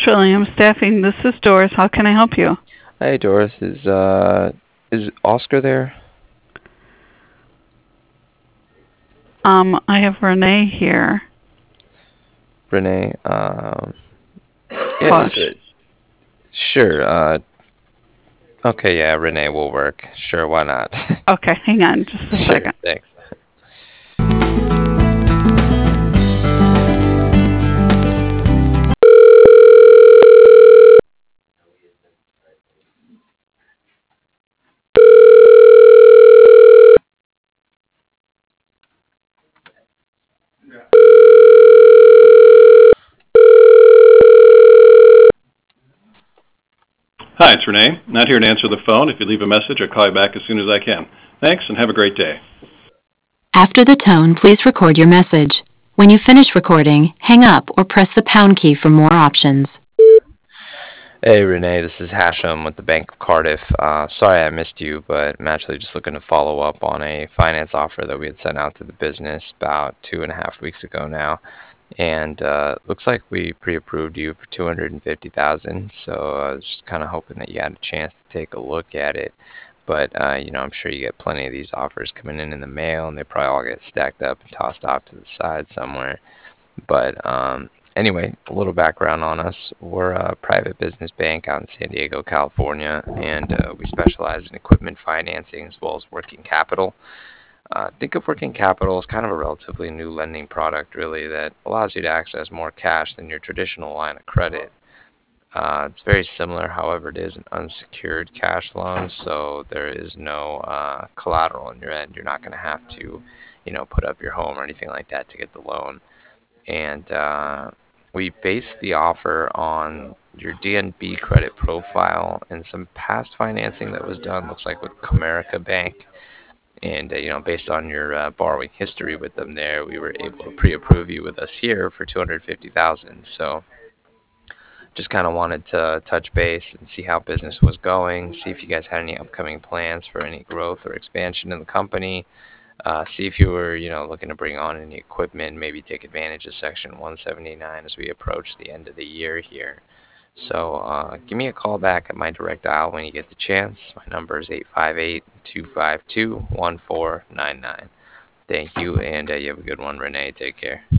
Trillium Staffing. This is Doris. How can I help you? Hey Doris, is Oscar there? I have Renee here. Renee? Yeah, Push. sure. Okay, yeah, Renee will work. Sure, why not? Okay, hang on just a Sure, second. thanks. Hi, it's Renee. Not here to answer the phone. If you leave a message, I'll call you back as soon as I can. Thanks, and have a great day. After the tone, please record your message. When you finish recording, hang up or press the pound key for more options. Hey Renee, this is Hashem with the Bank of Cardiff. Sorry I missed you, but I'm actually just looking to follow up on a finance offer that we had sent out to the business about 2.5 weeks ago now. And looks like we pre-approved you for 250,000. So I was just kind of hoping that you had a chance to take a look at it. But I'm sure you get plenty of these offers coming in the mail, and they probably all get stacked up and tossed off to the side somewhere. But anyway, a little background on us. We're a private business bank out in San Diego, California, and we specialize in equipment financing as well as working capital. Think of working capital as kind of a relatively new lending product, really, that allows you to access more cash than your traditional line of credit. It's very similar, however, it is an unsecured cash loan, so there is no collateral on your end. You're not going to have to, put up your home or anything like that to get the loan. And we base the offer on your DNB credit profile and some past financing that was done, looks like with Comerica Bank. And based on your borrowing history with them there, we were able to pre-approve you with us here for 250,000. So just kind of wanted to touch base and see how business was going, see if you guys had any upcoming plans for any growth or expansion in the company. See if you were, looking to bring on any equipment, maybe take advantage of Section 179 as we approach the end of the year here. So give me a call back at my direct dial when you get the chance. My number is 858-252-1499. Thank you, and you have a good one, Renee. Take care.